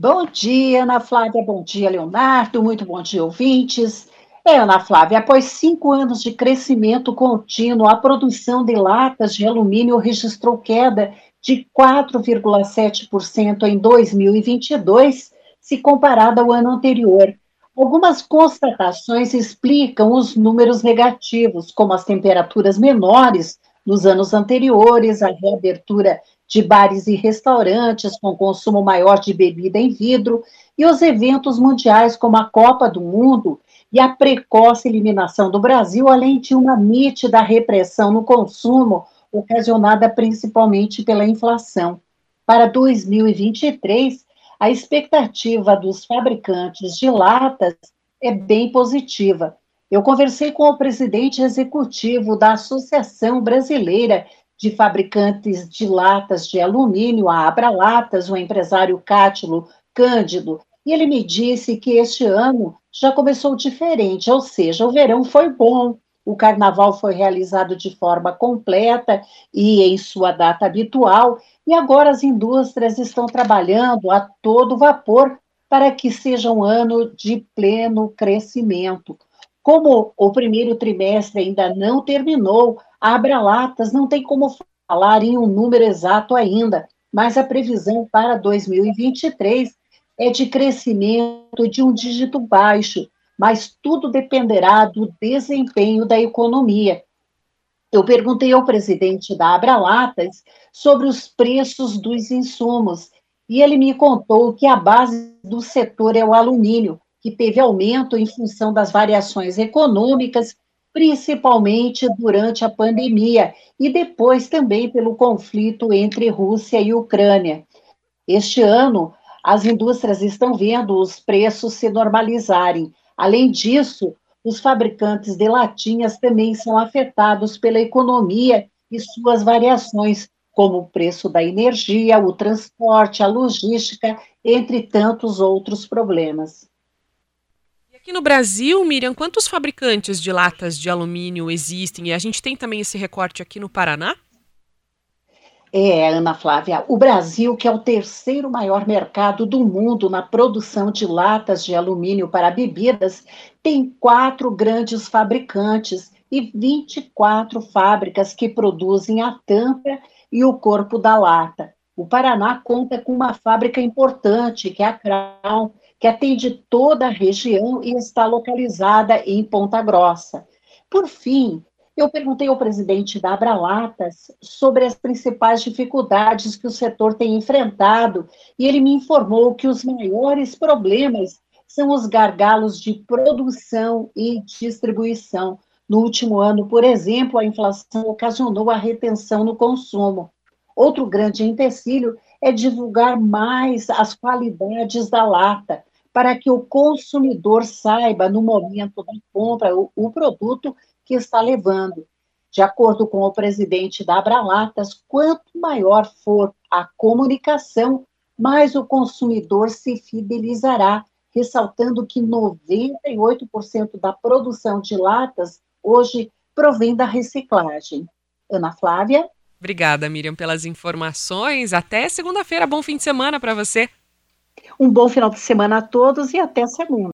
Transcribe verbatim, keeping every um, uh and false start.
Bom dia, Ana Flávia. Bom dia, Leonardo. Muito bom dia, ouvintes. É, Ana Flávia, após cinco anos de crescimento contínuo, a produção de latas de alumínio registrou queda de quatro vírgula sete por cento em dois mil e vinte e dois, se comparada ao ano anterior. Algumas constatações explicam os números negativos, como as temperaturas menores nos anos anteriores, a reabertura de bares e restaurantes com consumo maior de bebida em vidro e os eventos mundiais como a Copa do Mundo e a precoce eliminação do Brasil, além de uma nítida repressão no consumo, ocasionada principalmente pela inflação. Para dois mil e vinte e três, a expectativa dos fabricantes de latas é bem positiva. Eu conversei com o presidente executivo da Associação Brasileira de Fabricantes de Latas de Alumínio, a Abralatas, o empresário Cátilo Cândido, e ele me disse que este ano já começou diferente, ou seja, o verão foi bom, o carnaval foi realizado de forma completa e em sua data habitual, e agora as indústrias estão trabalhando a todo vapor para que seja um ano de pleno crescimento. Como o primeiro trimestre ainda não terminou, a Abralatas não tem como falar em um número exato ainda, mas a previsão para dois mil e vinte e três é de crescimento de um dígito baixo, mas tudo dependerá do desempenho da economia. Eu perguntei ao presidente da Abralatas sobre os preços dos insumos e ele me contou que a base do setor é o alumínio, que teve aumento em função das variações econômicas, principalmente durante a pandemia e depois também pelo conflito entre Rússia e Ucrânia. Este ano, as indústrias estão vendo os preços se normalizarem. Além disso, os fabricantes de latinhas também são afetados pela economia e suas variações, como o preço da energia, o transporte, a logística, entre tantos outros problemas. E aqui no Brasil, Miriam, quantos fabricantes de latas de alumínio existem? E a gente tem também esse recorte aqui no Paraná? É, Ana Flávia, o Brasil, que é o terceiro maior mercado do mundo na produção de latas de alumínio para bebidas, tem quatro grandes fabricantes e vinte e quatro fábricas que produzem a tampa e o corpo da lata. O Paraná conta com uma fábrica importante, que é a Crown, que atende toda a região e está localizada em Ponta Grossa. Por fim, eu perguntei ao presidente da Abralatas sobre as principais dificuldades que o setor tem enfrentado e ele me informou que os maiores problemas são os gargalos de produção e distribuição. No último ano, por exemplo, a inflação ocasionou a retenção no consumo. Outro grande empecilho é divulgar mais as qualidades da lata, para que o consumidor saiba, no momento da compra, o, o produto que está levando. De acordo com o presidente da Abralatas, quanto maior for a comunicação, mais o consumidor se fidelizará, ressaltando que noventa e oito por cento da produção de latas hoje provém da reciclagem. Ana Flávia? Obrigada, Miriam, pelas informações. Até segunda-feira. Bom fim de semana para você. Um bom final de semana a todos e até segunda.